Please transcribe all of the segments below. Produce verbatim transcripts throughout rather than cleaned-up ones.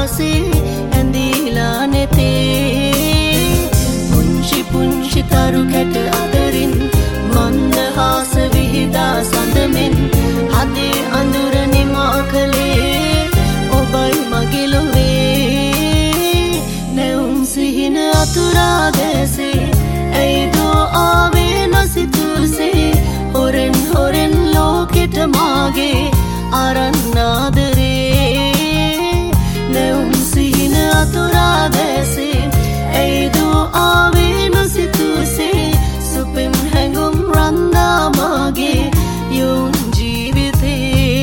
අහසේ ඇඳීලා නෙතේ පුංචි පුංචි තරු කැට අතරින් මන්දහාස විහිදා සඳමෙන් හදේ අඳුර නිමා කළේ ඔබයි මගේ ලොවේ නැවුම් සිහින අතුරා දැසේ ඇයිදෝ ආවේ නොසිතුසේ හොරෙන් හොරෙන් ලෝකෙට මාගේ අරන්නාදරේ නැවුම් සිහින අතුරා දැසේ ඇයිදෝ ආවේ නොසිතුසේ සුපෙම් හැඟුම් රන්දා මාගේ යොවුන් ජීවිතේ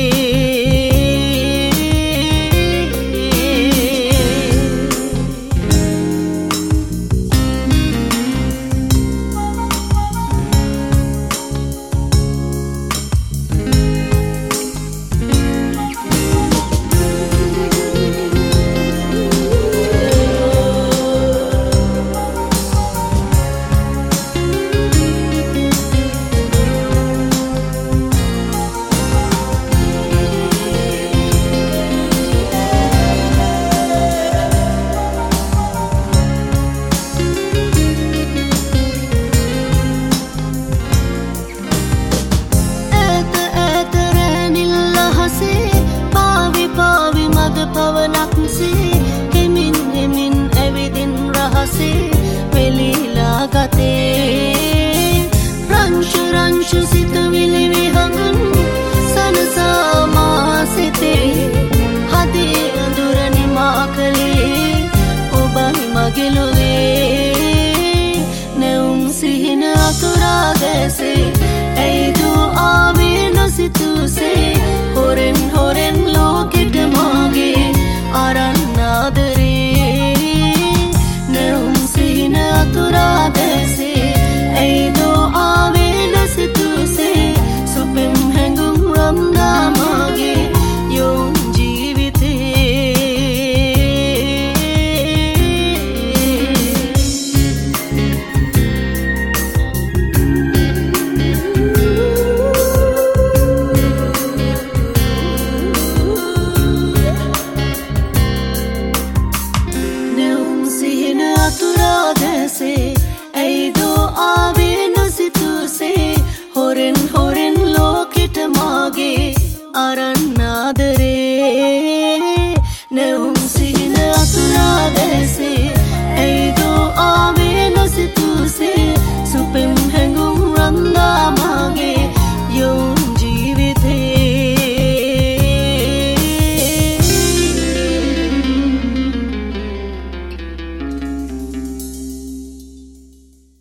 පවනක්සේ හෙමින් හෙමින් ඇවිදින් රහසේ වෙලීලා ගතේ රංශ රංශ සිතුවිලි විහඟුන් සනසාමා සිතේ හදේ අඳුර නිමා කළේ ඔබයි මගේ ලොවේ නැවුම් සිහින අතුරා දැසේ ඇයිදෝ ආවේ නොසිතුසේ හොරෙන් හොරෙන් ලෝකෙට මාගේ අරන්නාදරේ නැවුම් සිහින අතුරා දැසේ ඇයිදෝ ආවේ නොසිතුසේ සුපෙම් හැඟුම් රම්දා මාගේ යොවුන් ජීවිතේ අතුරා දැසේ ඇයිදෝ ආවේ නොසිතුසේ හොරෙන් හොරෙන් ලෝකෙට මාගේ අරන්නාදරේ